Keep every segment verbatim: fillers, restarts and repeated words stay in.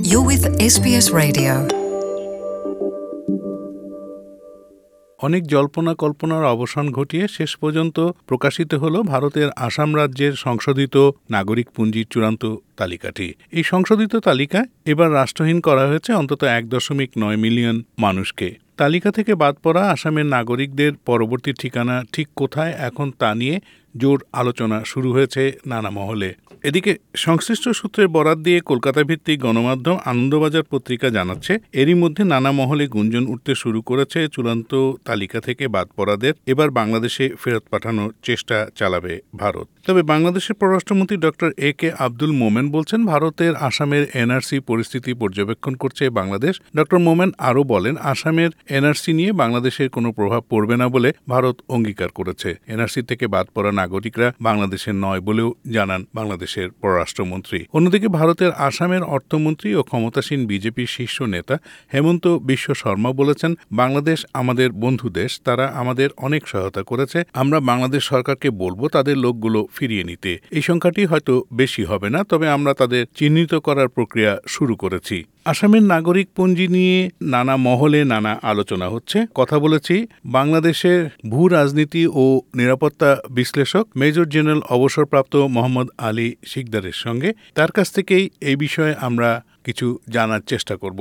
You're with S B S Radio. অনেক জল্পনা কল্পনার অবসান ঘটিয়ে শেষ পর্যন্ত প্রকাশিত হলো ভারতের আসাম রাজ্যের সংশোধিত নাগরিক পুঞ্জির চূড়ান্ত তালিকাটি। এই সংশোধিত তালিকায় এবার রাষ্ট্রহীন করা হয়েছে অন্তত এক দশমিক নয় মিলিয়ন মানুষকে। তালিকা থেকে বাদ পড়া আসামের নাগরিকদের পরবর্তী ঠিকানা ঠিক কোথায় এখন তা নিয়ে জোর আলোচনা শুরু হয়েছে নানা মহলে। এদিকে সংশ্লিষ্ট সূত্রের বরাত দিয়ে কলকাতা ভিত্তিক গণমাধ্যম আনন্দবাজার পত্রিকা জানাচ্ছে, এরই মধ্যে নানা মহলে গুঞ্জন উঠতে শুরু করেছে চূড়ান্ত তালিকা থেকে বাদ পড়াদের এবার বাংলাদেশে ফেরত পাঠানোর চেষ্টা চালাবে ভারত। তবে বাংলাদেশের পররাষ্ট্রমন্ত্রী ডক্টর এ কে আব্দুল মোমেন বলছেন, ভারতের আসামের এনআরসি পরিস্থিতি পর্যবেক্ষণ করছে বাংলাদেশ। ডক্টর মোমেন আরও বলেন, আসামের এনআরসি নিয়ে বাংলাদেশের কোনো প্রভাব পড়বে না বলে ভারত অঙ্গীকার করেছে। এনআরসি থেকে বাদ পড়া নাগরিকরা বাংলাদেশের নয় বলেও জানান বাংলাদেশের পররাষ্ট্রমন্ত্রী। অন্যদিকে ভারতের আসামের অর্থমন্ত্রী ও ক্ষমতাসীন বিজেপির শীর্ষ নেতা হেমন্ত বিশ্ব শর্মা বলেছেন, বাংলাদেশ আমাদের বন্ধু দেশ, তারা আমাদের অনেক সহায়তা করেছে। আমরা বাংলাদেশ সরকারকে বলবো তাদের লোকগুলো ফিরিয়ে নিতে। এই সংখ্যাটি হয়তো বেশি হবে না, তবে আমরা তাদের চিহ্নিত করার প্রক্রিয়া শুরু করেছি। আসামের নাগরিক পঞ্জি নিয়ে নানা মহলে নানা আলোচনা হচ্ছে। কথা বলেছি বাংলাদেশের ভূ রাজনীতি ও নিরাপত্তা বিশ্লেষক মেজর জেনারেল অবসরপ্রাপ্ত মোহাম্মদ আলী শিকদারের সঙ্গে। তার কাছ থেকেই এই বিষয়ে আমরা কিছু জানার চেষ্টা করব।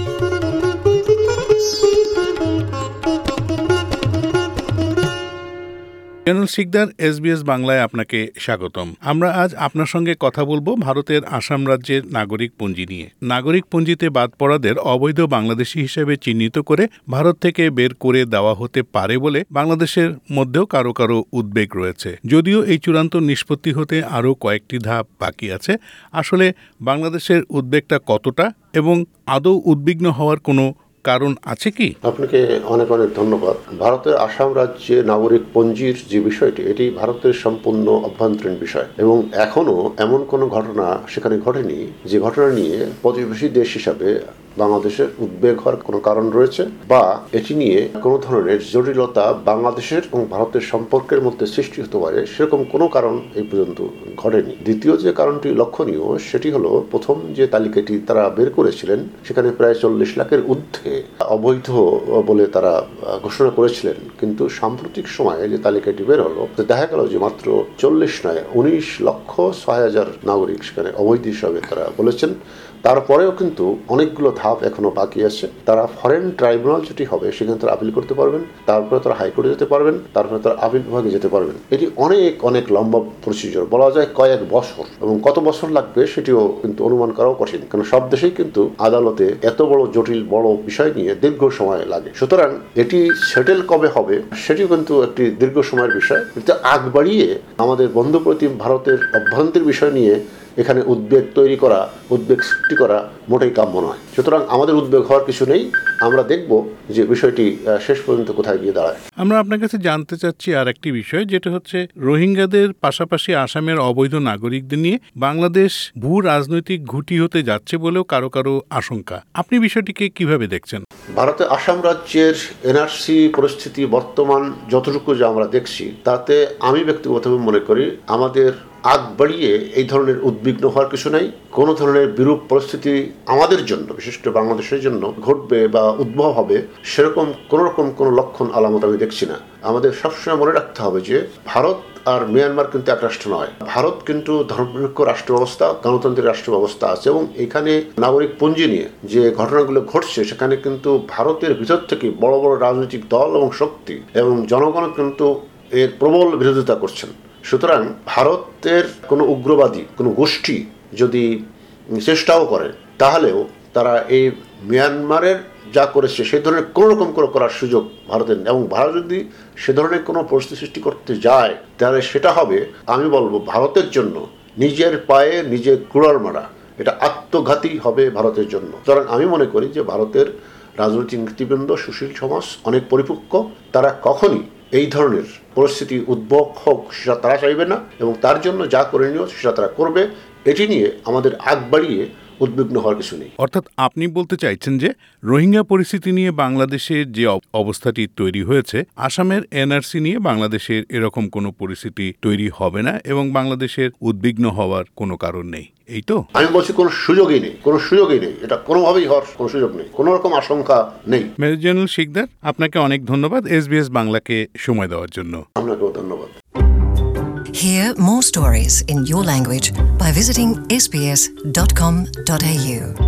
General Sikdar, S B S বাংলায় আপনাকে স্বাগতম। আমরা আজ আপনার সঙ্গে কথা বলবো ভারতের আসাম রাজ্যের নাগরিক পঞ্জি নিয়ে। নাগরিক পঞ্জিতে বাদ পড়াদের অবৈধ বাংলাদেশি হিসেবে চিহ্নিত করে ভারত থেকে বের করে দেওয়া হতে পারে বলে বাংলাদেশের মধ্যেও কারো কারো উদ্বেগ রয়েছে। যদিও এই চূড়ান্ত নিষ্পত্তি হতে আরও কয়েকটি ধাপ বাকি আছে। আসলে বাংলাদেশের উদ্বেগটা কতটা এবং আদৌ উদ্বিগ্ন হওয়ার কোনো কারণ আছে কি? আপনাকে অনেক অনেক ধন্যবাদ। ভারতের আসাম রাজ্যে নাগরিক পঞ্জির যে বিষয়টি, এটি ভারতের সম্পূর্ণ অভ্যন্তরীণ বিষয় এবং এখনো এমন কোনো ঘটনা সেখানে ঘটেনি যে ঘটনা নিয়ে প্রতিবেশী দেশ হিসাবে বাংলাদেশের উদ্বেগ হওয়ার কোনো কারণ রয়েছে বা এটি নিয়ে কোনো ধরনের জটিলতা বাংলাদেশের এবং ভারতের সম্পর্কের মধ্যে সৃষ্টি হতে পারে, সেরকম কোনো কারণ এই পর্যন্ত ঘটেনি। দ্বিতীয় যে কারণটি লক্ষণীয় সেটি হলো, প্রথম যে তালিকাটি তারা বের করেছিলেন সেখানে প্রায় চল্লিশ লাখের ঊর্ধ্বে অবৈধ বলে তারা ঘোষণা করেছিলেন, কিন্তু সাম্প্রতিক সময়ে যে তালিকাটি বের হলো দেখা গেল যে মাত্র চল্লিশ নয় উনিশ লক্ষ ছয় হাজার নাগরিক সেখানে অবৈধ হিসাবে তারা বলেছেন। তারপরেও কিন্তু অনেকগুলো ধাপ এখনো বাকি আছে। তারা ফরেন ট্রাইব্যুনাল যেটি হবে সেখানে তারা আপিল করতে পারবেন, তারপরে তারা হাইকোর্টে যেতে পারবেন, তারপরে তারা আপিল বিভাগে যেতে পারবেন। এটি অনেক অনেক লম্বা প্রসিজার, বলা যায় কয়েক বছর, এবং কত বছর লাগবে সেটিও কিন্তু অনুমান করাও কঠিন, কারণ সব দেশেই কিন্তু আদালতে এত বড় জটিল বড় বিষয় নিয়ে দীর্ঘ সময় লাগে। সুতরাং এটি সেটেল কবে হবে সেটিও কিন্তু একটি দীর্ঘ সময়ের বিষয়। কিন্তু আগ বাড়িয়ে আমাদের বন্ধুপ্রতিম ভারতের অভ্যন্তরীণ বিষয় নিয়ে এখানে উদ্বেগ তৈরি করা, উদ্বেগ সৃষ্টি করা মোটেই কাম্য নয়। সুতরাং আমাদের উদ্বেগ হওয়ার কিছু নেই। আমরা দেখব যে বিষয়টি শেষ পর্যন্ত কোথায় গিয়ে দাঁড়ায়। আমরা আপনার কাছে জানতে চাচ্ছি আর একটি বিষয়, যেটা হচ্ছে রোহিঙ্গাদের পাশাপাশি আসামের অবৈধ নাগরিকদের নিয়ে বাংলাদেশ ভূ রাজনৈতিক ঘুঁটি হতে যাচ্ছে বলেও কারো কারো আশঙ্কা। আপনি বিষয়টিকে কিভাবে দেখছেন? ভারতে আসাম রাজ্যের এনআরসি পরিস্থিতি বর্তমান যতটুকু যা আমরা দেখছি, তাতে আমি ব্যক্তিগতভাবে মনে করি আমাদের আগ বাড়িয়ে এই ধরনের উদ্বিগ্ন হওয়ার কিছু নাই। কোনো ধরনের বিরূপ পরিস্থিতি আমাদের জন্য, বিশেষ করে বাংলাদেশের জন্য ঘটবে বা উদ্ভব হবে সেরকম কোনো রকম কোনো লক্ষণ আলামত আমি দেখছি না। আমাদের সবসময় মনে রাখতে হবে যে ভারত আর মিয়ানমার কিন্তু এক রাষ্ট্র নয়। ভারত কিন্তু ধর্মনিরপেক্ষ রাষ্ট্র ব্যবস্থা, গণতান্ত্রিক রাষ্ট্র ব্যবস্থা আছে, এবং এখানে নাগরিক পঞ্জি নিয়ে যে ঘটনাগুলো ঘটছে সেখানে কিন্তু ভারতের ভিতর থেকে বড় বড় রাজনৈতিক দল এবং শক্তি এবং জনগণ কিন্তু এর প্রবল বিরোধিতা করছেন। সুতরাং ভারতের কোনো উগ্রবাদী কোনো গোষ্ঠী যদি চেষ্টাও করে, তাহলেও তারা এই মিয়ানমারের যা করেছে সেই ধরনের কোনো রকম করে করার সুযোগ ভারতের, এবং ভারত যদি সে ধরনের কোনো পরিস্থিতি সৃষ্টি করতে যায় তাহলে সেটা হবে, আমি বলবো, ভারতের জন্য নিজের পায়ে নিজে কুড়াল মারা। এটা আত্মঘাতী হবে ভারতের জন্য। সুতরাং আমি মনে করি যে ভারতের রাজনৈতিক নেতৃবৃন্দ, সুশীল সমাজ অনেক পরিপক্ক, তারা কখনই এই ধরনের পরিস্থিতি উদ্ভব হোক সেটা তারা চাইবে না, এবং তার জন্য যা করণীয় সেটা তারা করবে। এটি নিয়ে আমাদের আগ বাড়িয়ে উদ্বিগ্ন হওয়ার কিছু নেই। অর্থাৎ আপনি বলতে চাইছেন যে রোহিঙ্গা পরিস্থিতি নিয়ে বাংলাদেশের যে অবস্থাটি তৈরি হয়েছে, আসামের এনআরসি নিয়ে বাংলাদেশের এরকম কোনো পরিস্থিতি তৈরি হবে না এবং বাংলাদেশের উদ্বিগ্ন হওয়ার কোনো কারণ নেই, এই তো? আমি বলছি কোনো সুযোগই নেই, কোনো সুযোগই নেই, এটা কোনোভাবেই হওয়ার কোনো সুযোগ নেই, কোনো রকম আশঙ্কা নেই। মেজর জেনারেল শিকদার, আপনাকে অনেক ধন্যবাদ এসবিএস বাংলাকে সময় দেওয়ার জন্য। আপনাকেও ধন্যবাদ। Hear more stories in your language by visiting s b s dot com dot a u.